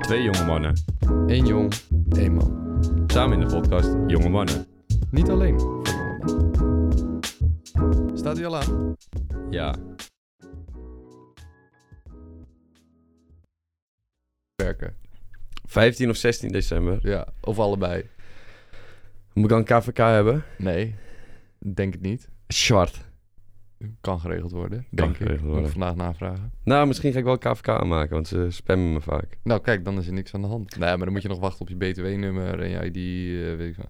Twee jonge mannen. Eén jong, één man. Samen in de podcast Jonge Mannen. Niet alleen voor jonge mannen. Staat hij al aan? Ja. Werken. 15 of 16 december. Ja, of allebei. Moet ik dan KVK hebben? Nee, denk het niet. Zwart. Kan geregeld worden, Kan denk geregeld ik. worden. Moet ik vandaag navragen. Nou, misschien ga ik wel KVK aanmaken, want ze spammen me vaak. Nou, kijk, dan is er niks aan de hand. Nee, maar dan moet je nog wachten op je BTW-nummer en je ID, weet ik veel.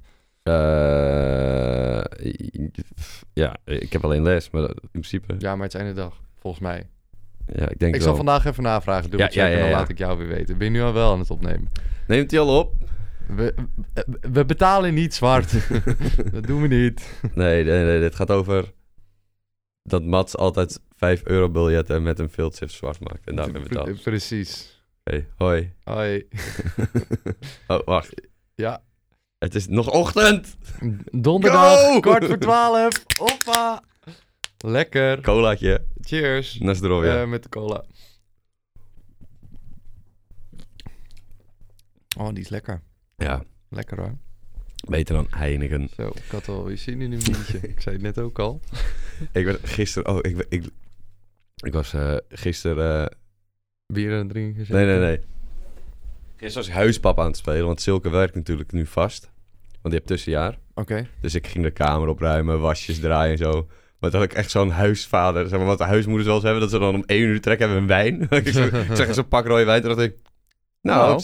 Ja, ik heb alleen les, maar in principe... Ja, maar het is einde dag, volgens mij. Ja, ik denk Ik wel. zal vandaag even navragen, doe het Ja, en dan ja. laat ik jou weer weten. Ben je nu al wel aan het opnemen? Neemt hij al op? We betalen niet zwart. Dat doen we niet. Nee, dit gaat over... dat Mats altijd €5 biljetten met een filtstift zwart maakt. En daarmee betaalt. Precies. Hey, hoi. Hoi. Oh, wacht. Ja. Het is nog ochtend! Donderdag, Go! 11:15. Hoppa. Lekker. Colaatje. Cheers. Na zdroja. Met de cola. Oh, die is lekker. Ja, Lekker hoor. beter dan Heineken. Zo, ik had al weer zin in een biertje. Ik zei het net ook al. Ik werd gisteren... Oh, ik was gisteren... Bier aan het drinken. Nee. Gisteren was ik huispap aan het spelen, want Silke werkt natuurlijk nu vast. Want die heeft tussenjaar. Oké. Dus ik ging de kamer opruimen, wasjes draaien en zo. Maar toen had ik echt zo'n huisvader. Zeg maar, wat de huismoeders wel eens hebben, dat ze dan om 1 uur trekken hebben een wijn. ik zeg zo'n pak rode wijn, toen dacht ik... Nou,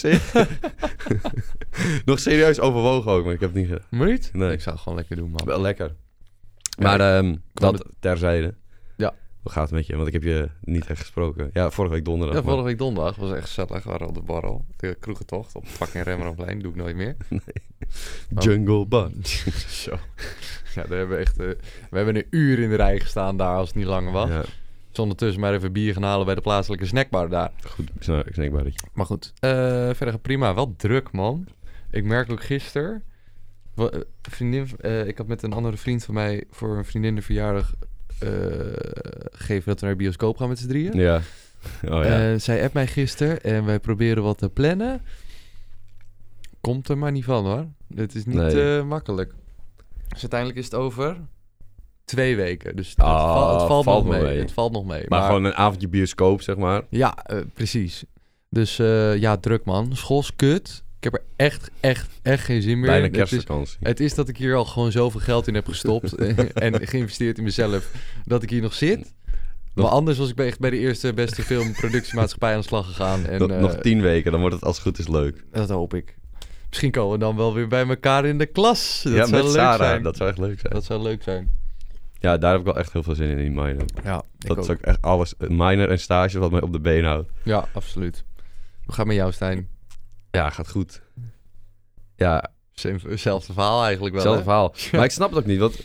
nog serieus overwogen ook, maar ik heb het niet gedaan. Moet je niet? Nee. Ik zou het gewoon lekker doen, man. Wel lekker. Ja, Maar dat terzijde. Ja. Hoe gaat het met je? Want ik heb je niet echt gesproken. Ja, vorige week donderdag. Ja, vorige week donderdag was echt gezellig. We waren op de barrel. De kroegentocht op fucking Rembrandtplein. Doe ik nooit meer. Jungle Bunch. Zo. Ja, daar hebben we echt... we hebben een uur in de rij gestaan daar als het niet langer was. Ja, Dus ondertussen maar even bier gaan halen bij de plaatselijke snackbar daar. goed. Snackbarretje. Maar goed, verder prima. Wel druk, man. Ik merk ook gisteren... ik had met een andere vriend van mij voor een vriendin de verjaardag gegeven dat we naar de bioscoop gaan met z'n drieën. Ja. Oh ja. Zij appt mij gisteren en wij proberen wat te plannen. Komt er maar niet van, hoor. Het is niet makkelijk. Dus uiteindelijk is het over 2 weken. Dus het valt nog mee. Het valt nog mee. Maar gewoon een avondje bioscoop, zeg maar. Ja, precies. Dus ja, druk, man. School is kut. Ik heb er echt geen zin meer Bijna in. kerstvakantie. Het is dat ik hier al gewoon zoveel geld in heb gestopt en geïnvesteerd in mezelf, dat ik hier nog zit. Maar anders was ik echt bij de eerste beste filmproductiemaatschappij aan de slag gegaan. En, nog 10 weken, dan wordt het als het goed is leuk. Dat hoop ik. Misschien komen we dan wel weer bij elkaar in de klas. Dat ja, zou met leuk Sarah. zijn. Dat zou echt leuk zijn. Dat zou leuk zijn. Ja, daar heb ik wel echt heel veel zin in minor. Ja, Dat is ook echt alles. Minor en stage wat mij op de been houdt. Ja, absoluut. Hoe gaat het met jou, Stijn? Ja, gaat goed. Ja, Hetzelfde verhaal eigenlijk wel, hetzelfde hè? verhaal. Maar ik snap het ook niet, want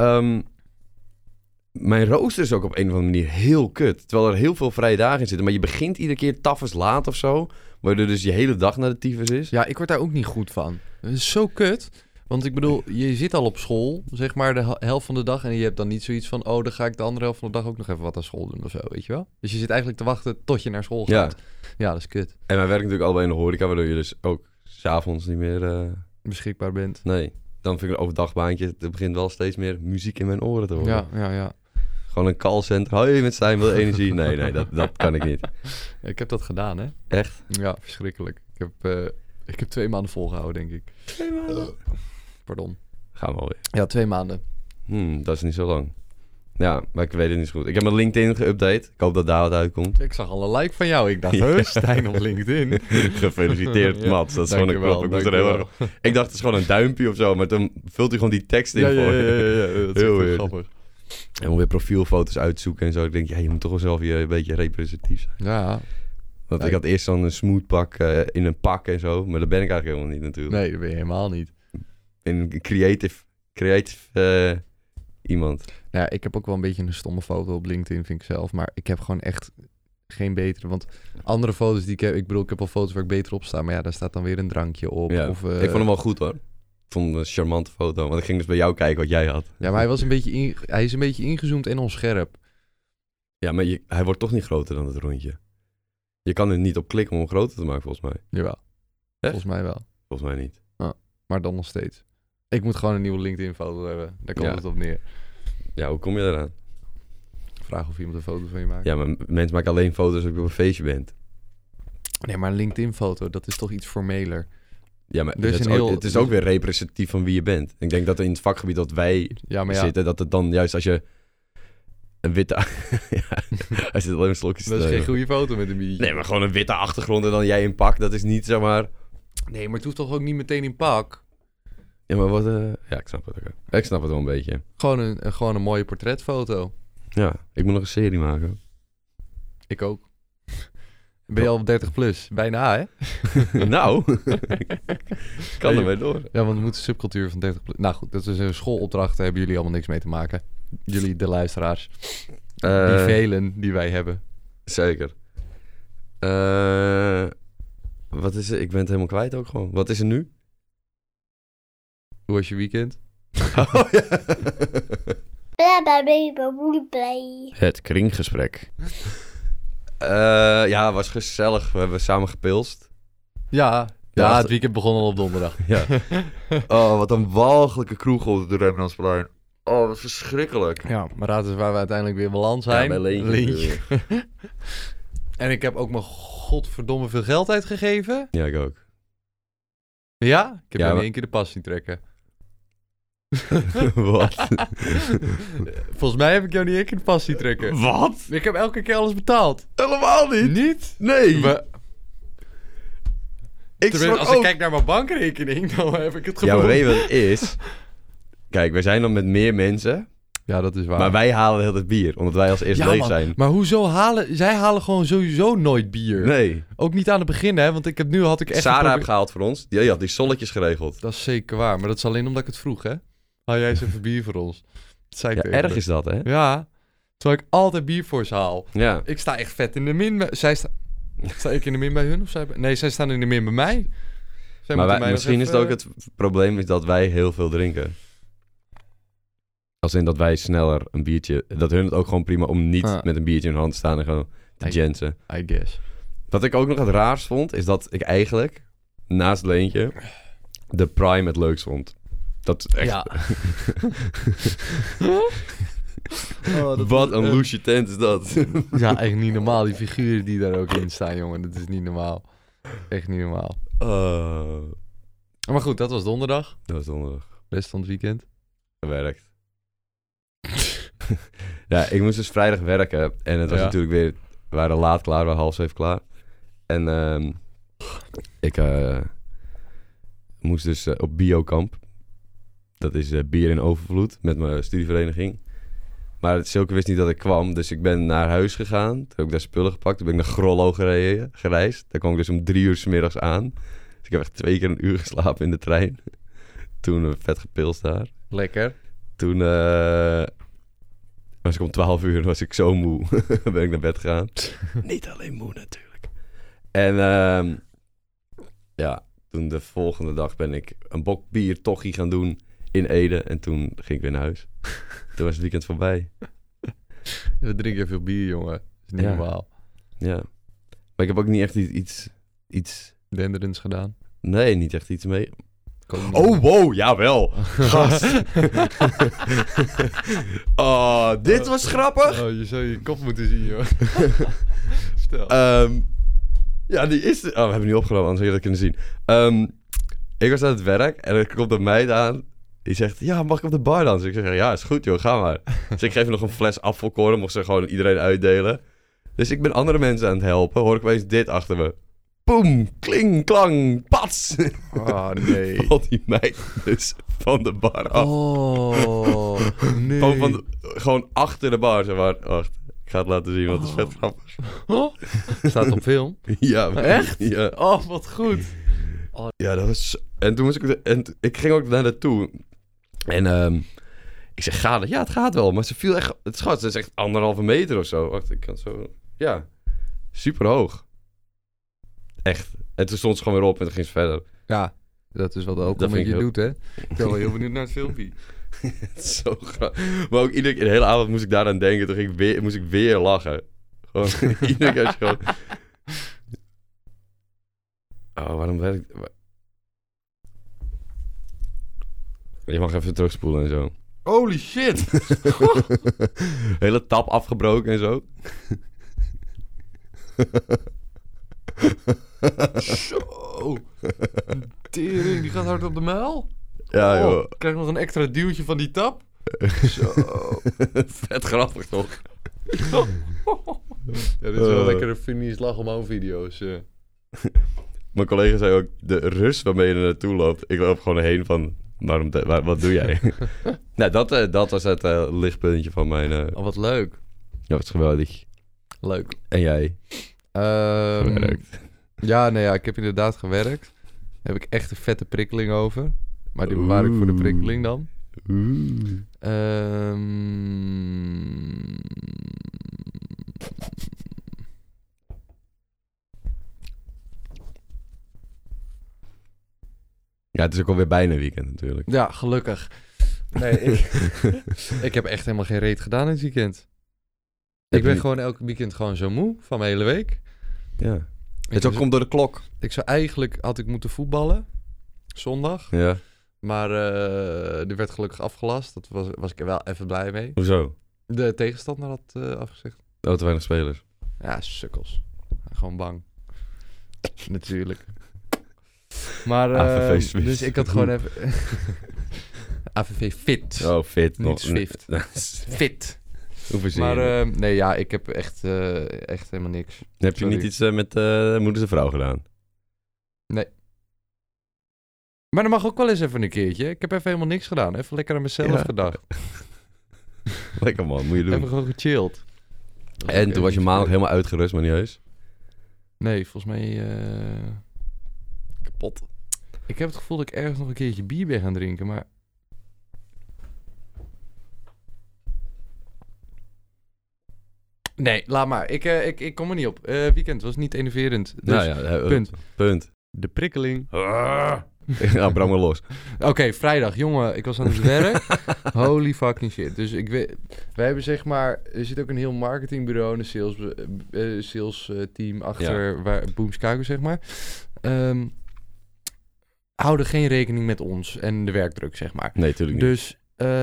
mijn rooster is ook op een of andere manier heel kut. Terwijl er heel veel vrije dagen in zitten. Maar je begint iedere keer tafels laat of zo. Waardoor dus je hele dag naar de tyfus is. Ja, ik word daar ook niet goed van. Het is zo kut. Want ik bedoel, je zit al op school, zeg maar, de helft van de dag. En je hebt dan niet zoiets van, oh, dan ga ik de andere helft van de dag ook nog even wat aan school doen of zo, weet je wel? Dus je zit eigenlijk te wachten tot je naar school gaat. Ja, dat is kut. En wij werken natuurlijk allebei in de horeca, waardoor je dus ook 's avonds niet meer... Beschikbaar bent. Nee, dan vind ik een overdagbaantje. Er begint wel steeds meer muziek in mijn oren te horen. Ja. Gewoon een callcenter. Hoi, met Stijn, wil je energie? Nee, dat kan ik niet. Ik heb dat gedaan, hè? Echt? Ja, verschrikkelijk. Ik heb 2 maanden volgehouden, denk ik. 2 maanden? Pardon. Gaan we alweer. Ja, 2 maanden. Dat is niet zo lang. Ja, maar ik weet het niet zo goed. Ik heb mijn LinkedIn geüpdate. Ik hoop dat daar wat uitkomt. Ik zag al een like van jou. Ik dacht, Stijn op LinkedIn. Gefeliciteerd, Ja, Mats. Dat is gewoon een knop. Ik dacht, het is gewoon een duimpje of zo. Maar toen vult hij gewoon die tekst in voor je. Ja, dat is Heel echt weird. grappig. En moet weer profielfoto's uitzoeken en zo. Ik denk, ja, je moet toch wel zelf hier een beetje representatief zijn. Ja. Want Nee. ik had eerst zo'n smoothpak in een pak en zo. Maar dat ben ik eigenlijk helemaal niet natuurlijk. Nee, dat ben je helemaal niet. Een creative iemand. Ja, ik heb ook wel een beetje een stomme foto op LinkedIn, vind ik zelf. Maar ik heb gewoon echt geen betere. Want andere foto's die ik heb... Ik bedoel, ik heb wel foto's waar ik beter op sta. Maar ja, daar staat dan weer een drankje op. Ja. Of, Ik vond hem wel goed hoor. Ik vond het een charmante foto. Want ik ging dus bij jou kijken wat jij had. Ja, maar hij was een beetje hij is een beetje ingezoomd en onscherp. Ja, maar hij wordt toch niet groter dan het rondje. Je kan er niet op klikken om hem groter te maken, volgens mij. Jawel. Echt? Volgens mij wel. Volgens mij niet. Maar dan nog steeds. Ik moet gewoon een nieuwe LinkedIn-foto hebben. Daar komt het op neer. Ja, hoe kom je eraan? Vraag of iemand een foto van je maakt. Ja, maar mensen maken alleen foto's als je op een feestje bent. Nee, maar een LinkedIn-foto, dat is toch iets formeler. Ja, maar Dus het is ook weer representatief van wie je bent. Ik denk dat in het vakgebied dat wij zitten, dat het dan juist als je een witte... hij zit alleen een slokjes Dat is geen goede foto met een biertje. Nee, maar gewoon een witte achtergrond en dan jij in pak, dat is niet, zeg maar... Nee, maar het hoeft toch ook niet meteen in pak? Ja, maar wat... Ja, ik snap het ook. Ik snap het wel een beetje. Gewoon een mooie portretfoto. Ja, ik moet nog een serie maken. Ik ook. Ben je al 30 plus? Bijna, hè? Nou, kan ermee door. Ja, want we moeten subcultuur van 30 plus... Nou goed, dat is een schoolopdracht. Daar hebben jullie allemaal niks mee te maken. Jullie, de luisteraars. Die velen die wij hebben. Zeker. Wat is er? Ik ben het helemaal kwijt ook gewoon. Wat is er nu? Hoe was je weekend? Oh, ja. Het kringgesprek. Ja, was gezellig. We hebben samen gepilst. Ja, het weekend begon al op donderdag. Ja. Oh, wat een walgelijke kroeg op de Rembrandtsplein. Oh, wat verschrikkelijk. Ja, maar raad eens waar we uiteindelijk weer beland zijn. Ja, bij Leentje. En ik heb ook mijn godverdomme veel geld uitgegeven. Ja, ik ook. Ja? Ik heb jou niet één keer de pas zien trekken. Wat? Volgens mij heb ik jou niet één keer de pas zien trekken. Wat? Ik heb elke keer alles betaald. Helemaal niet. Niet? Nee. Maar... Als ik kijk naar mijn bankrekening, dan heb ik het gevoel. Ja, maar weet je wat het is? Kijk, wij zijn dan met meer mensen. Ja, dat is waar. Maar wij halen heel het bier, omdat wij als eerst leeg zijn. Maar hoezo halen... Zij halen gewoon sowieso nooit bier. Nee. Ook niet aan het begin, hè. Want had ik echt... Sarah heb gehaald voor ons. Die had die solletjes geregeld. Dat is zeker waar. Maar dat is alleen omdat ik het vroeg, hè. Haal jij eens even bier voor ons. Dat zei ik erg is dat, hè? Ja. Terwijl ik altijd bier voor ze haal. Ja. Ik sta echt vet in de min. Sta ik in de min bij hun? Nee, zij staan in de min bij mij. Maar misschien is het ook het probleem is dat wij heel veel drinken. Als in dat wij sneller een biertje... Dat hun het ook gewoon prima om niet met een biertje in hun hand te staan en gewoon te jensen. I guess. Wat ik ook nog het raars vond, is dat ik eigenlijk naast Leentje de Prime het leukst vond. Dat is echt... Ja. Wat een loesje tent is dat. Ja, echt niet normaal. Die figuren die daar ook in staan, jongen. Dat is niet normaal. Echt niet normaal. Maar goed, dat was donderdag. Dat was donderdag. Rest van het weekend. Gewerkt. Ja, ik moest dus vrijdag werken. En het was natuurlijk weer... We waren laat klaar, we waren 6:30 klaar. En ik moest dus op biokamp. Dat is bier in overvloed met mijn studievereniging. Maar Silke wist niet dat ik kwam, dus ik ben naar huis gegaan. Toen heb ik daar spullen gepakt. Toen ben ik naar Grollo gereisd. Daar kwam ik dus om 3 uur 's middags aan. Dus ik heb echt 2 keer een uur geslapen in de trein. Toen vet gepilst daar. Lekker. Toen was ik om 12 uur, was ik zo moe. Ben ik naar bed gegaan. Niet alleen moe natuurlijk. En ja, toen de volgende dag ben ik een bok bier tochie gaan doen in Ede. En toen ging ik weer naar huis. Toen was het weekend voorbij. We drinken veel bier, jongen. Dat is niet normaal. Ja. Maar ik heb ook niet echt iets... Denderends gedaan? Nee, niet echt iets mee. Oh, wow, jawel. Gast. Oh, dit was grappig. Oh, je zou je kop moeten zien, joh. Stel. Ja, die is... Oh, we hebben nu opgenomen, anders had je dat kunnen zien. Ik was aan het werk en er komt een meid aan. Die zegt, ja, mag ik op de bar dansen? Ik zeg, ja, is goed joh, ga maar. Dus ik geef hem nog een fles afvalkorn, mocht ze gewoon iedereen uitdelen. Dus ik ben andere mensen aan het helpen, hoor ik opeens dit achter me. Boom, kling, klang, pats. Oh, nee. Valt die meid dus van de bar af. Oh, nee. Gewoon achter de bar, zeg maar. Wacht, ik ga het laten zien, want het is vet grappig. Oh. Staat op film? Ja. Echt? Ja. Oh, wat goed. Oh. Ja, dat was... En toen moest ik... En ik ging ook naar naartoe. En ik zeg, gaat het? Ja, het gaat wel. Maar ze viel echt... Het schat, ze is echt 1,5 meter of zo. Wacht, ik kan het zo... Ja. Super hoog. Echt. En toen stond ze gewoon weer op en toen ging ze verder. Ja, dat is wat ook dat met je doet, hè? Ik ben wel heel benieuwd naar het filmpje. Het is zo grappig. Maar ook de hele avond moest ik daaraan denken. Toen moest ik weer lachen. Gewoon iedere keer gewoon... Oh, waarom werkt... Je mag even terugspoelen en zo. Holy shit! Hele tap afgebroken en zo. Zo. Tering, die gaat hard op de muil. Ja, joh. Ik krijg nog een extra duwtje van die tap. Zo. Vet grappig, toch? Ja, dit is wel lekkere funny slag omhoog video's. Mijn collega zei ook, de rust waarmee je er naartoe loopt. Ik loop gewoon heen van, wat doe jij? Nou, dat was het lichtpuntje van mijn... Oh, wat leuk. Ja, wat geweldig. Leuk. En jij? Gewerkt. Ja, nee, ja, ik heb inderdaad gewerkt. Daar heb ik echt een vette prikkeling over. Maar die bewaar ik voor de prikkeling dan. Ja, het is ook alweer bijna weekend natuurlijk. Ja, gelukkig. Nee, ik heb echt helemaal geen reet gedaan in het weekend. Ik ben gewoon elke weekend gewoon zo moe van mijn hele week. Ja. Het komt door de klok. Had ik moeten voetballen. Zondag. Ja. Maar die werd gelukkig afgelast. Dat was ik er wel even blij mee. Hoezo? De tegenstander had afgezegd. Oh, te weinig spelers. Ja, sukkels. Gewoon bang. Natuurlijk. Maar, AVV dus ik had gewoon even... AVV fit. Oh, fit. Niet Swift. Fit. Maar nee, ja, ik heb echt helemaal niks. Heb je niet iets met moeders en vrouw gedaan? Nee. Maar dat mag ook wel eens even een keertje. Ik heb even helemaal niks gedaan. Even lekker aan mezelf gedacht. Lekker man, moet je doen. Even gewoon gechilled. En toen was je maandag helemaal uitgerust, maar niet heus? Nee, volgens mij... Kapot. Ik heb het gevoel dat ik ergens nog een keertje bier ben gaan drinken, maar... Nee, laat maar. Ik kom er niet op. Weekend was niet enerverend. Dus nou ja, punt. De prikkeling. Ja, brand maar los. Oké, vrijdag. Jongen, ik was aan het werk. Holy fucking shit. Dus wij hebben zeg maar... Er zit ook een heel marketingbureau en een sales team achter waar Boomskago zeg maar. Houden geen rekening met ons en de werkdruk zeg maar. Nee, tuurlijk niet. Dus...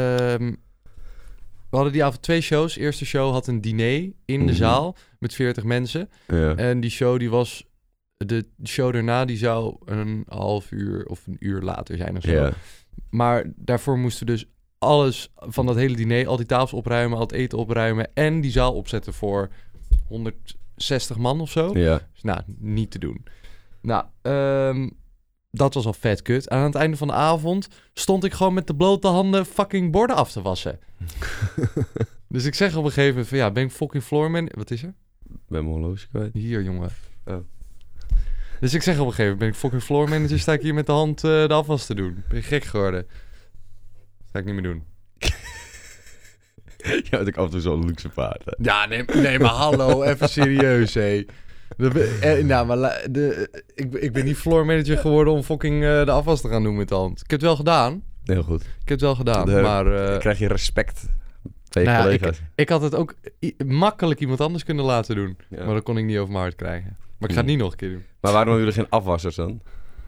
we hadden die avond 2 shows. De eerste show had een diner in de zaal met 40 mensen. Ja. En die show die was... De show daarna die zou een half uur of een uur later zijn of zo. Ja. Maar daarvoor moesten we dus alles van dat hele diner... al die tafels opruimen, al het eten opruimen... en die zaal opzetten voor 160 man of zo. Ja. Dus nou, niet te doen. Nou, dat was al vet kut. Aan het einde van de avond stond ik gewoon met de blote handen fucking borden af te wassen. Dus ik zeg op een gegeven moment van ja, ben ik fucking floorman? Wat is er? Ben mijn horloge kwijt. Hier, jongen. Oh. Dus ik zeg op een gegeven moment, ben ik fucking floor manager, sta ik hier met de hand de afwas te doen. Ben je gek geworden? Ga ik niet meer doen. Ja, dat ik af en toe zo'n luxe paard. Hè. Ja, nee, maar hallo, even serieus, hé. Ik ben niet floor manager geworden om fucking de afwas te gaan doen met de hand. Ik heb het wel gedaan. Heel goed. Ik heb het wel gedaan, maar... krijg je respect van je collega's. Ik had het ook makkelijk iemand anders kunnen laten doen. Ja. Maar dat kon ik niet over mijn hart krijgen. Maar ik ga het niet nog een keer doen. Maar waarom hebben jullie geen afwassers dan?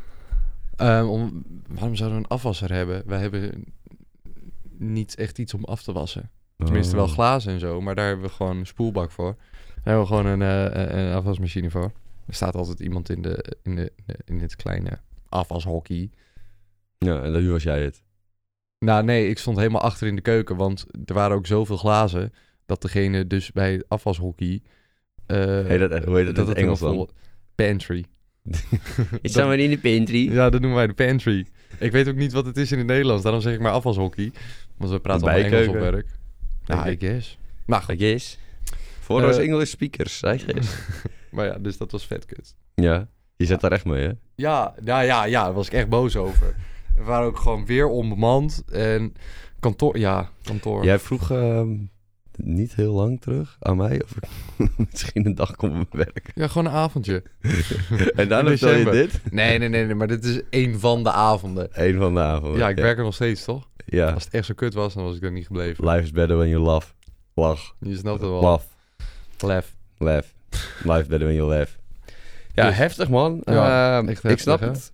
Waarom zouden we een afwasser hebben? Wij hebben niet echt iets om af te wassen. Tenminste wel glazen en zo. Maar daar hebben we gewoon een spoelbak voor. Daar hebben we gewoon een afwasmachine voor. Er staat altijd iemand in dit kleine afwashockey. Ja, en dan was jij het. Nou nee, ik stond helemaal achter in de keuken. Want er waren ook zoveel glazen... dat degene dus bij het afwashockey... hoe heet dat in het Engels dan? Pantry. Is dat maar in de pantry? Ja, dat noemen wij de pantry. Ik weet ook niet wat het is in het Nederlands. Daarom zeg ik maar afwashockey. Want we praten allemaal Engels op werk. Nou, I guess. Nou, I guess. Voor ons English speakers, I guess. Maar ja, dus dat was vet kut. Ja, je zit daar echt mee, hè? Ja, daar was ik echt boos over. We waren ook gewoon weer onbemand. En kantoor. Jij vroeg... niet heel lang terug aan mij of ik misschien een dag kom op mijn werk. Ja, gewoon een avondje. En dan vertel je dit? Nee, maar dit is één van de avonden. Eén van de avonden. Ja, ik werk er nog steeds, toch? Ja. Als het echt zo kut was, dan was ik er niet gebleven. Life is better when you laugh. Lach. Je snapt het wel. Laugh. Laugh. Life is better when you laugh. Ja, Dus- heftig man. Ja, echt ik heftig, snap hè? het.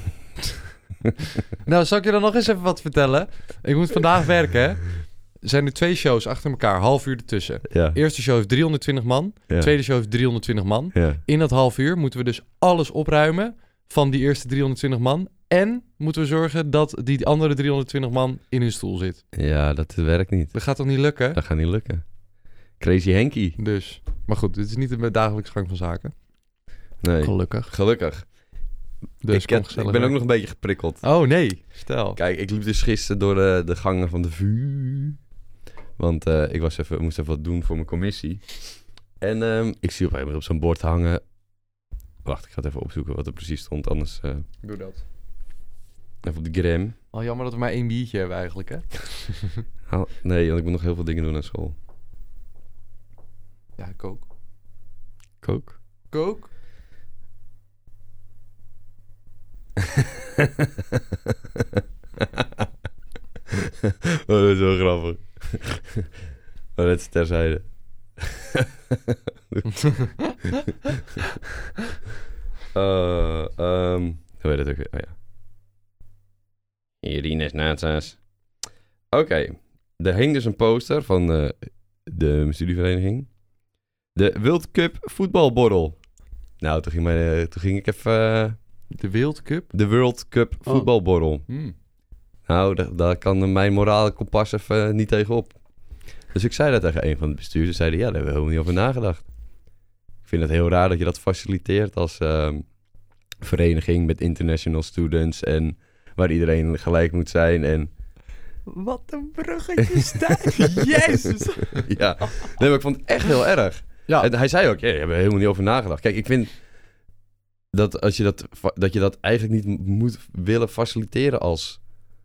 Nou, zal ik je dan nog eens even wat vertellen? Ik moet vandaag werken, hè? Er zijn nu 2 shows achter elkaar, half uur ertussen. Ja. Eerste show heeft 320 man. Ja. Tweede show heeft 320 man. Ja. In dat half uur moeten we dus alles opruimen van die eerste 320 man. En moeten we zorgen dat die andere 320 man in hun stoel zit. Ja, dat werkt niet. Dat gaat toch niet lukken? Dat gaat niet lukken. Crazy Henky. Dus, maar goed, dit is niet de dagelijkse gang van zaken. Nee. Gelukkig. Gelukkig. Dus ik kom ben gezellig ook weg. nog een beetje geprikkeld. Oh nee, stel. Kijk, ik liep dus gisteren door de gangen van de VU. Want ik moest even wat doen voor mijn commissie. En ik zie op een gegeven moment op zo'n bord hangen... Wacht, ik ga het even opzoeken wat er precies stond. Anders Doe dat. even op de gram. Al jammer dat we maar 1 biertje hebben eigenlijk, hè? Nee, want ik moet nog heel veel dingen doen aan school. Ja, kook. Kook? Kook? Oh, dat is wel grappig. Maar dat is terzijde. Hoe heet het ook weer? Oh ja. Irines Natsa's. Oké. Er hing dus een poster van de studievereniging. De World Cup voetbalborrel. Nou, toen ging ik even... De World Cup? de World Cup voetbalborrel. Nou, daar kan mijn morale kompas even niet tegenop. Dus ik zei dat tegen een van de bestuurders. Zeiden, ja, daar hebben we helemaal niet over nagedacht. Ik vind het heel raar dat je dat faciliteert als vereniging met international students en waar iedereen gelijk moet zijn. En Wat een bruggetje staat. Jezus. ja, nee, maar ik vond het echt heel erg. Ja. En hij zei ook, ja, daar hebben we helemaal niet over nagedacht. Kijk, ik vind dat als je dat je dat eigenlijk niet moet willen faciliteren als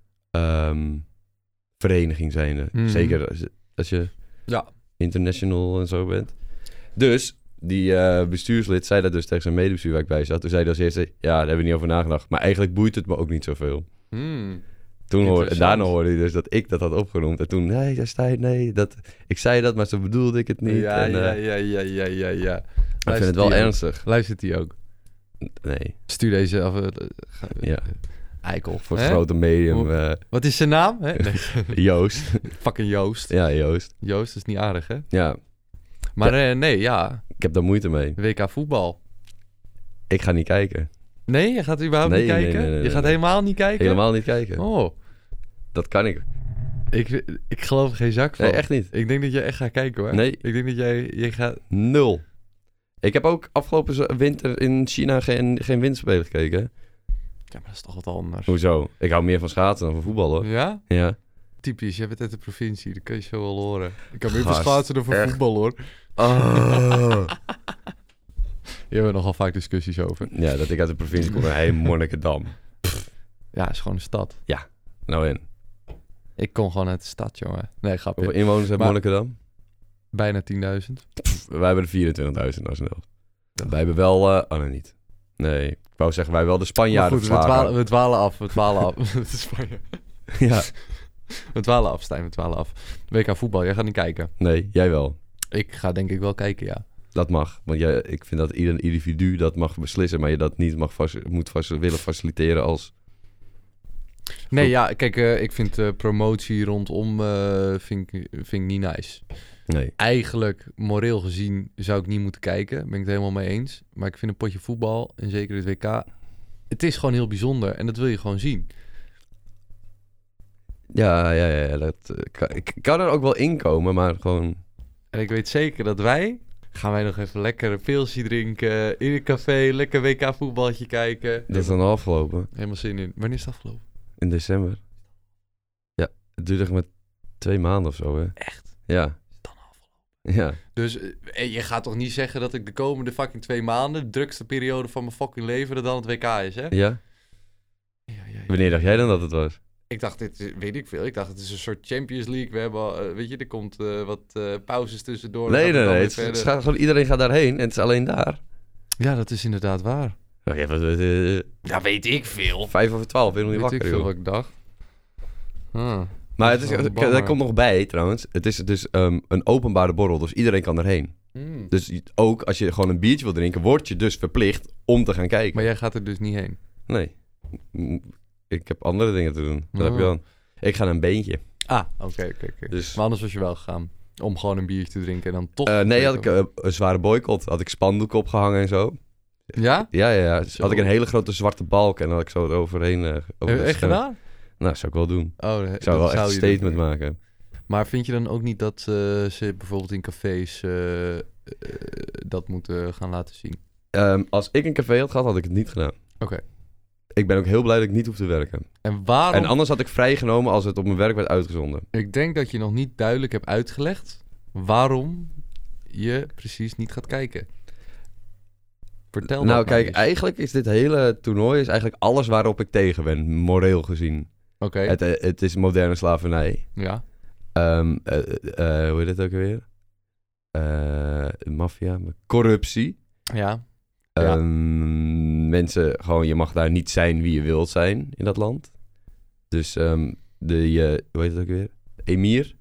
vereniging zijnde. Mhm. Zeker als je international en zo bent. Dus die bestuurslid zei dat dus tegen zijn medebestuur waar ik bij zat. Toen zei hij als eerste, ja, daar hebben we niet over nagedacht. Maar eigenlijk boeit het me ook niet zoveel. Daarna hoorde hij dus dat ik dat had opgenoemd. En toen, ik zei dat, maar zo bedoelde ik het niet. Ja. Ik vind het wel ernstig. Luistert hij ook? Nee. Stuur deze af. Ja. Eikel. Voor het grote medium. Wat is zijn naam? Hè? Nee. Joost. Fucking Joost. Ja, Joost. Joost is niet aardig, hè? Ja. Maar nee. Ik heb daar moeite mee. WK voetbal. Ik ga niet kijken. Nee, je gaat überhaupt niet kijken? Nee, je gaat helemaal niet kijken? Helemaal niet kijken. Oh. Dat kan ik. Ik geloof er geen zak van. Nee, echt niet. Ik denk dat jij echt gaat kijken, hoor. Nee. Ik denk dat jij gaat... 0. Ik heb ook afgelopen winter in China geen winterspelen gekeken. Ja, maar dat is toch wat anders. Hoezo? Ik hou meer van schaatsen dan van voetbal, hoor. Ja? Ja. Typisch, jij bent uit de provincie. Dat kun je zo wel horen. Ik kan meer van Gast, schaatsen dan van echt. voetbal, hoor. Oh. Hier hebben we nogal vaak discussies over. Ja, dat ik uit de provincie kom. Hey, Monnikendam. Ja, het is gewoon een stad. Nou in. Ik kom gewoon uit de stad, jongen. Nee, grapje. Hoeveel inwoners heeft Maar- Monnikendam? Bijna 10.000. Wij hebben er 24.000 als snel. Wij hebben wel... oh, nee, niet. Nee, ik wou zeggen, wij hebben wel de Maar Spanjaarden goed, verslagen. we dwalen af. Het is Spanje. Ja. We dwalen af, Stijn. We dwalen af. WK voetbal, jij gaat niet kijken. Nee, jij wel. Ik ga denk ik wel kijken, ja. Dat mag. Want ik vind dat ieder individu dat mag beslissen, maar je dat niet willen faciliteren als... Nee, ja, kijk, ik vind promotie rondom vind ik niet nice. Nee. Eigenlijk, moreel gezien, zou ik niet moeten kijken. Ben ik het helemaal mee eens. Maar ik vind een potje voetbal, en zeker het WK... Het is gewoon heel bijzonder en dat wil je gewoon zien. Ja. Ik kan er ook wel in komen, maar gewoon... En ik weet zeker dat gaan wij nog even lekker een pilsje drinken, in een café, lekker WK voetballetje kijken. Dat is dan afgelopen. Helemaal zin in. Wanneer is het afgelopen? In december. Ja, het duurt echt maar 2 maanden of zo, hè? Echt? Ja. Is het dan afgelopen? Ja. Dus je gaat toch niet zeggen dat ik de komende fucking 2 maanden, de drukste periode van mijn fucking leven, dat dan het WK is, hè? Ja? Ja. Wanneer dacht jij dan dat het was? Ik dacht, weet ik veel. Ik dacht, het is een soort Champions League. We hebben, weet je, er komt wat pauzes tussendoor. Nee. Dan Iedereen gaat daarheen en het is alleen daar. Ja, dat is inderdaad waar. Oh, ja, Ja, weet ik veel. 5 over 12, ben je nog niet Weet ik wakker, veel joh. wat ik dacht. Maar het is, Dat is wel bammer. daar komt nog bij, trouwens. Het is dus een openbare borrel, dus iedereen kan erheen. Dus ook als je gewoon een biertje wil drinken, word je dus verplicht om te gaan kijken. Maar jij gaat er dus niet heen? Nee. Ik heb andere dingen te doen. Dat heb ik dan. Ik ga naar een beentje. Oké. Dus... Maar anders was je wel gegaan om gewoon een biertje te drinken en dan toch... nee, had ik een zware boycott. Had ik spandoeken opgehangen en zo. Ja? Ja. Dus had ik een hele grote zwarte balk en dan had ik zo eroverheen... Heb je echt gedaan? Nou, zou ik wel doen. Ik zou wel echt een statement maken. Maar vind je dan ook niet dat ze bijvoorbeeld in cafés dat moeten gaan laten zien? Als ik een café had gehad, had ik het niet gedaan. Oké. Ik ben ook heel blij dat ik niet hoef te werken. En waarom? En anders had ik vrijgenomen als het op mijn werk werd uitgezonden. Ik denk dat je nog niet duidelijk hebt uitgelegd waarom je precies niet gaat kijken. Vertel Nou, dat kijk, eens. eigenlijk is dit hele toernooi is eigenlijk alles waarop ik tegen ben, moreel gezien. Oké. Het is moderne slavernij. Ja. Hoe heet het ook alweer? Maffia, corruptie. Ja. Mensen, gewoon, je mag daar niet zijn wie je wilt zijn in dat land. Dus hoe heet het ook weer? Emir?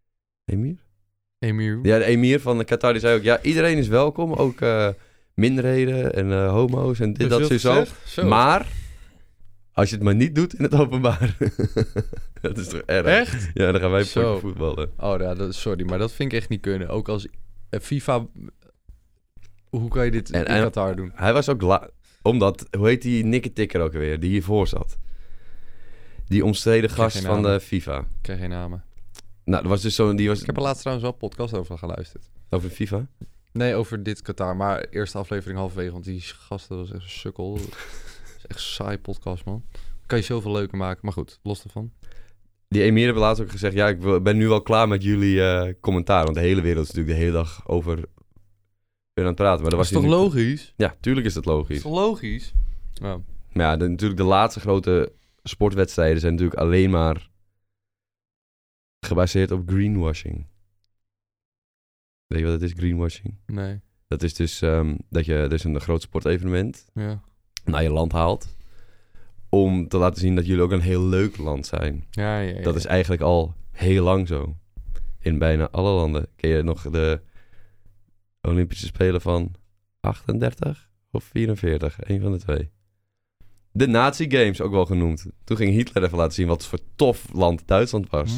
Ja, de emir van Qatar, die zei ook, ja, iedereen is welkom. Ook minderheden en homo's en dit, dat, zo. Maar, als je het maar niet doet in het openbaar. Dat is toch erg? Echt? Ja, dan gaan wij voetballen. Oh ja, sorry, maar dat vind ik echt niet kunnen. Ook als FIFA... Hoe kan je dit in Qatar doen? Hij was ook... Omdat, hoe heet die Nikke-Tikker ook alweer, die hiervoor zat? Die omstreden gast van de FIFA. Ik krijg geen namen. Nou, dat was dus zo'n... Ik heb er laatst trouwens wel een podcast over geluisterd. Over FIFA? Nee, over dit Qatar. Maar eerste aflevering halverwege, want die gasten was echt een sukkel. Dat is echt een saai podcast, man. Kan je zoveel leuker maken. Maar goed, los ervan. Die Emir hebben laatst ook gezegd... Ja, ik ben nu wel klaar met jullie commentaar. Want de hele wereld is natuurlijk de hele dag over... aan het praten. Maar dat is toch logisch? Ja, tuurlijk is dat logisch. Dat is toch logisch? Ja. Maar ja, natuurlijk de laatste grote sportwedstrijden zijn natuurlijk alleen maar gebaseerd op greenwashing. Weet je wat het is, greenwashing? Nee. Dat is dus dat je dus een groot sportevenement naar je land haalt. Om te laten zien dat jullie ook een heel leuk land zijn. Ja. Dat is eigenlijk al heel lang zo. In bijna alle landen. Ken je nog de Olympische Spelen van 38 of 44? Eén van de twee. De Nazi Games, ook wel genoemd. Toen ging Hitler even laten zien wat voor tof land Duitsland was.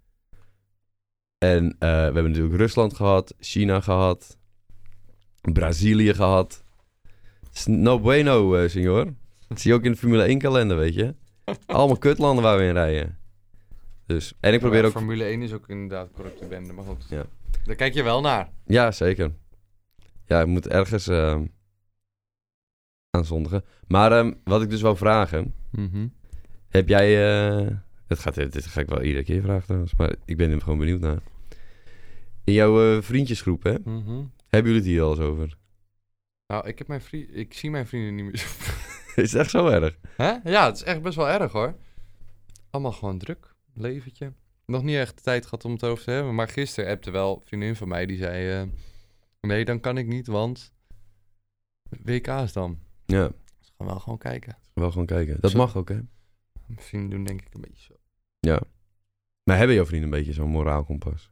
En we hebben natuurlijk Rusland gehad, China gehad, Brazilië gehad. No bueno, senor. Dat zie je ook in de Formule 1 kalender, weet je. Allemaal kutlanden waar we in rijden. Dus, en ik probeer ook... Formule 1 is ook inderdaad corrupte bende, maar goed. Ja. Daar kijk je wel naar. Ja, zeker. Ja, ik moet ergens aanzondigen. Maar wat ik dus wou vragen... Heb jij... Dit ga ik wel iedere keer vragen trouwens. Maar ik ben er gewoon benieuwd naar. In jouw vriendjesgroep, hè? Hebben jullie het hier al eens over? Nou, ik zie mijn vrienden niet meer zo. Is het echt zo erg? Hè? Ja, het is echt best wel erg, hoor. Allemaal gewoon druk. Leventje. Nog niet echt de tijd gehad om het over te hebben. Maar gisteren appte wel een vriendin van mij die zei... nee, dan kan ik niet, want... WK's dan. Ja. Dus gaan we wel gewoon kijken. Wel gewoon kijken. Dat mag ook, hè? Mijn vrienden doen denk ik een beetje zo. Ja. Maar hebben jouw vrienden een beetje zo'n moraalkompas?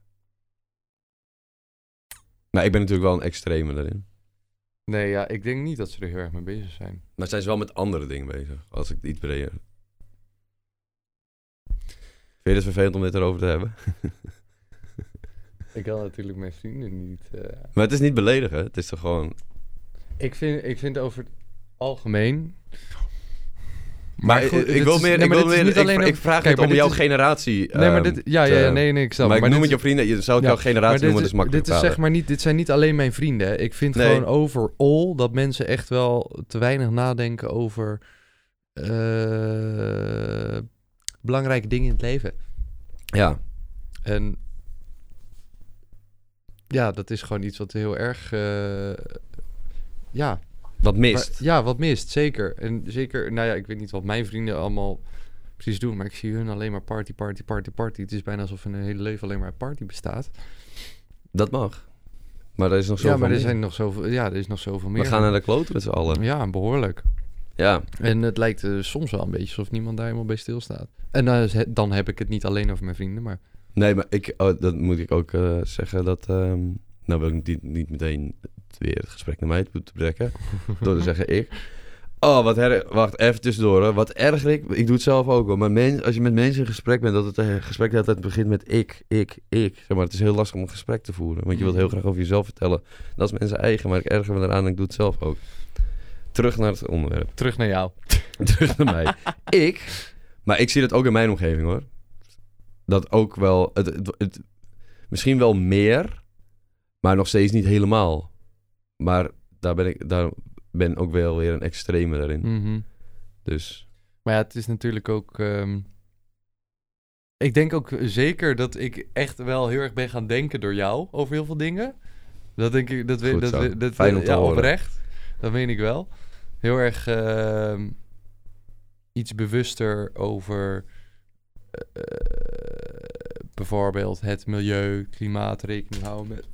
Maar ik ben natuurlijk wel een extreme daarin. Nee, ja, ik denk niet dat ze er heel erg mee bezig zijn. Maar zijn ze wel met andere dingen bezig? Als ik het iets breder... Vind je het vervelend om dit erover te hebben? Ik kan natuurlijk mijn vrienden niet... Maar het is niet beledigen, het is toch gewoon... Ik vind over het algemeen... Maar goed, ik vraag het om jouw generatie. Nee, maar dit... Nee, ik snap. Maar ik noem het jouw vrienden, je zou het jouw generatie noemen, dus makkelijk dit is zeg maar niet, dit zijn niet alleen mijn vrienden. Hè. Ik vind gewoon overal dat mensen echt wel te weinig nadenken over belangrijke dingen in het leven. Ja. En ja, dat is gewoon iets wat heel erg... Wat mist. Wat mist, zeker. En zeker, nou ja, ik weet niet wat mijn vrienden allemaal precies doen, maar ik zie hun alleen maar party. Het is bijna alsof hun hele leven alleen maar uit party bestaat. Dat mag. Maar er is nog zoveel meer. Er is nog zoveel meer. We gaan naar de kloten met z'n allen. Ja, behoorlijk. Ja. En het lijkt soms wel een beetje alsof niemand daar helemaal bij stilstaat. En dan heb ik het niet alleen over mijn vrienden, maar... Nee, maar dat moet ik ook zeggen dat Nou wil ik niet meteen weer het gesprek naar mij te trekken. Door te zeggen ik. Oh, wacht, even tussendoor. Hoor. Wat erger ik doe het zelf ook wel. Maar als je met mensen in gesprek bent, dat het gesprek de hele tijd begint met ik. Zeg maar, het is heel lastig om een gesprek te voeren. Want je wilt heel graag over jezelf vertellen. Dat is mensen eigen, maar ik erger me eraan en ik doe het zelf ook. Terug naar het onderwerp. Terug naar jou. Terug naar mij. Maar ik zie dat ook in mijn omgeving, hoor. Dat ook wel, het misschien wel meer, maar nog steeds niet helemaal. Maar daar ben ook wel weer een extreme daarin. Mm-hmm. Dus. Maar ja, het is natuurlijk ook... ik denk ook zeker dat ik echt wel heel erg ben gaan denken door jou over heel veel dingen. Dat denk ik... Dat fijn om te horen. Oprecht. Dat meen ik wel. Heel erg iets bewuster over bijvoorbeeld het milieu, klimaat, rekening houden met...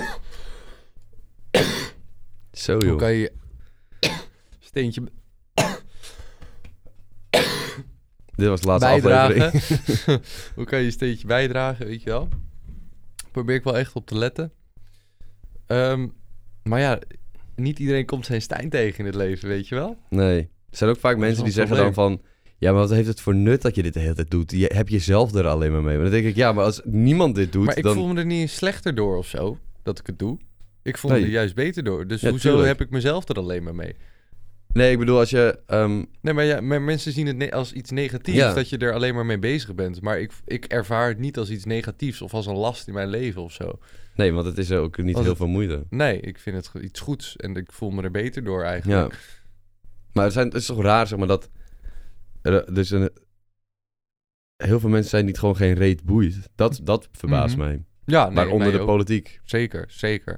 Zo, joh. Hoe kan je steentje Dit was de laatste bijdragen? aflevering. Hoe kan je steentje bijdragen, weet je wel? Probeer ik wel echt op te letten. Maar ja, niet iedereen komt zijn Stijn tegen in het leven, weet je wel? Nee. Er zijn ook vaak mensen die zeggen dan van... Ja, maar wat heeft het voor nut dat je dit de hele tijd doet? Heb je zelf er alleen maar mee? Maar dan denk ik, ja, maar als niemand dit doet... Maar ik dan... voel me er niet slechter door of zo, dat ik het doe. Ik voel me er juist beter door. Dus ja, hoezo tuurlijk. heb ik mezelf er alleen maar mee? Nee, ik bedoel als je... Nee, maar mensen zien het als iets negatiefs dat je er alleen maar mee bezig bent. Maar ik ervaar het niet als iets negatiefs of als een last in mijn leven of zo. Nee, want het is ook niet heel veel moeite. Nee, ik vind het iets goeds en ik voel me er beter door eigenlijk. Ja. Maar het is toch raar, zeg maar, dat... heel veel mensen zijn niet gewoon geen reet boeit. Dat verbaast mij. Ja, nee, waaronder de ook. politiek. Zeker.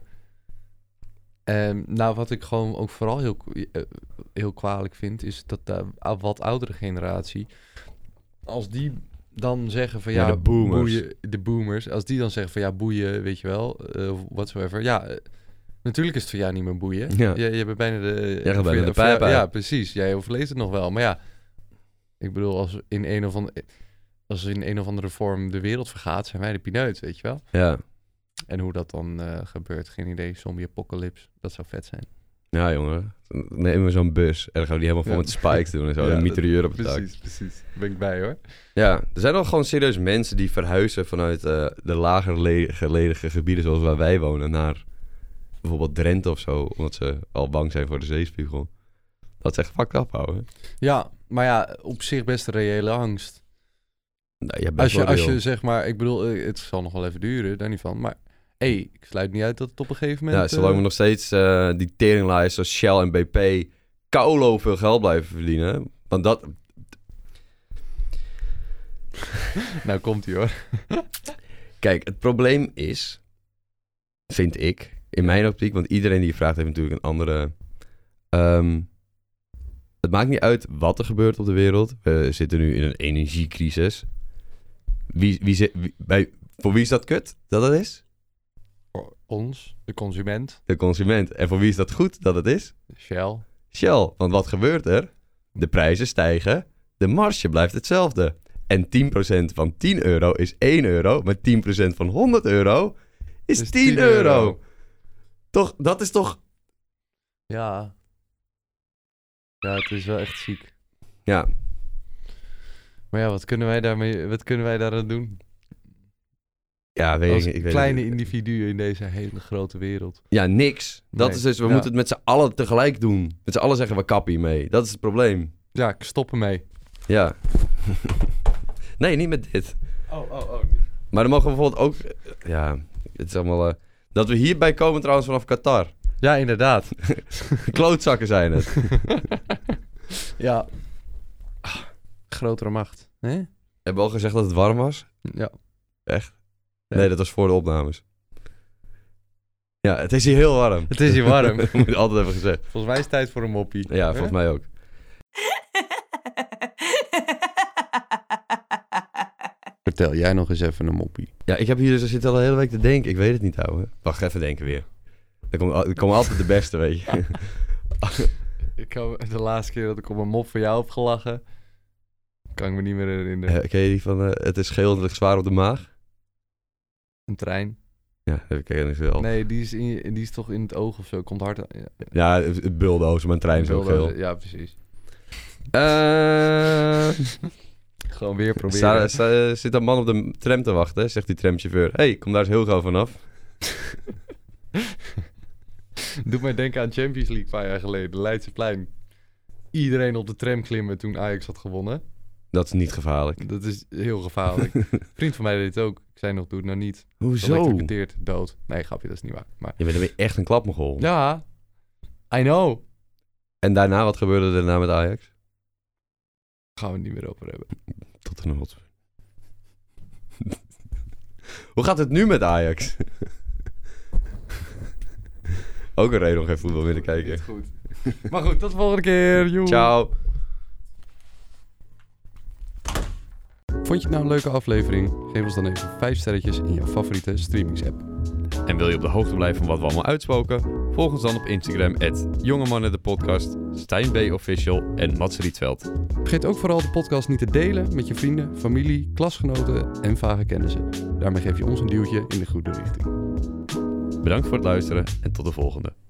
Nou, wat ik gewoon ook vooral heel kwalijk vind, is dat de wat oudere generatie, als die dan zeggen van ja, de boomers. Boeien, de boomers, als die dan zeggen van ja, boeien, weet je wel, whatsoever. Ja, natuurlijk is het voor jou niet meer boeien. Ja. Je bent bijna de pijp uit. Ja, precies. Jij overleeft het nog wel. Maar ja, ik bedoel, als in een of andere vorm de wereld vergaat, zijn wij de pineut, weet je wel. Ja. En hoe dat dan gebeurt, geen idee. Zombie apocalypse, dat zou vet zijn. Ja, jongen. Nemen we zo'n bus. En dan gaan we die helemaal vol met spikes doen en zo. En een mitrailleur op het dak. Precies. Daar ben ik bij, hoor. Ja, er zijn wel gewoon serieus mensen die verhuizen vanuit de lager gelegen gebieden zoals waar wij wonen naar bijvoorbeeld Drenthe of zo. Omdat ze al bang zijn voor de zeespiegel. Dat is echt fucked up, houden. Ja, maar ja, op zich best een reële angst. Nou, als je zeg maar, ik bedoel, het zal nog wel even duren, daar niet van. Maar ik sluit niet uit dat het op een gegeven moment... Ja, zolang we nog steeds die teringlijst zoals Shell en BP kaulo veel geld blijven verdienen. Want dat... Nou komt ie, hoor. Kijk, het probleem is, vind ik, in mijn optiek, want iedereen die je vraagt heeft natuurlijk een andere... het maakt niet uit wat er gebeurt op de wereld. We zitten nu in een energiecrisis. Voor wie is dat kut dat het is? Voor ons, de consument. De consument. En voor wie is dat goed dat het is? Shell. Shell. Want wat gebeurt er? De prijzen stijgen, de marge blijft hetzelfde. En 10% van 10 euro is 1 euro, maar 10% van 100 euro is 10 euro. Toch, dat is toch... Ja. Ja, het is wel echt ziek. Ja. Maar ja, wat kunnen wij daaraan doen? Ja, weet ik. Kleine individuen in deze hele grote wereld. Ja, niks. Dat is dus, we moeten het met z'n allen tegelijk doen. Met z'n allen zeggen we kappie mee. Dat is het probleem. Ja, ik stop ermee. Ja. Nee, niet met dit. Oh. Maar dan mogen we bijvoorbeeld ook... Ja, het is allemaal... dat we hierbij komen trouwens vanaf Qatar. Ja, inderdaad. Klootzakken zijn het. Ja. Grotere macht. Hè? Hebben we al gezegd dat het warm was? Ja. Echt? Nee, dat was voor de opnames. Ja, het is hier heel warm. Het is hier warm. Dat moet altijd even gezegd. Volgens mij is het tijd voor een moppie. Ja, volgens mij ook. Vertel jij nog eens even een moppie. Ja, ik heb hier dus zitten al de hele week te denken. Ik weet het niet, ouwe. Wacht, even denken weer. Er komen altijd de beste, weet je. De laatste keer dat ik op een mop voor jou heb gelachen, kan ik me niet meer herinneren. Ken je die van het is geel en het ligt zwaar op de maag? Een trein. Ja, dat ken ik wel. Nee, die is toch in het oog of zo. Komt hard. Ja, het buldoos, maar een trein zo geel. Ja, precies. Gewoon weer proberen. Zit een man op de tram te wachten, zegt die tramchauffeur. Hey, kom daar eens heel gauw vanaf. Doet mij denken aan Champions League een paar jaar geleden. Leidseplein. Iedereen op de tram klimmen toen Ajax had gewonnen. Dat is niet gevaarlijk. Dat is heel gevaarlijk. Een vriend van mij deed het ook. Ik zei nog, doe het nou niet. Hoezo? Geëlectrocuteerd, dood. Nee, grapje, dat is niet waar. Maar... Je bent weer echt een klapmogol. Ja, I know. En daarna, wat gebeurde er daarna met Ajax? Gaan we het niet meer over hebben. Tot een hot. Hoe gaat het nu met Ajax? Ook een reden om geen voetbal meer te kijken. Goed. Maar goed, tot de volgende keer. Joe. Ciao. Vond je het nou een leuke aflevering? Geef ons dan even 5 sterretjes in jouw favoriete streamingsapp. En wil je op de hoogte blijven van wat we allemaal uitspoken? Volg ons dan op Instagram @jongemannedenpodcast, Stijn B. Official en Mats Rietveld. Vergeet ook vooral de podcast niet te delen met je vrienden, familie, klasgenoten en vage kennissen. Daarmee geef je ons een duwtje in de goede richting. Bedankt voor het luisteren en tot de volgende.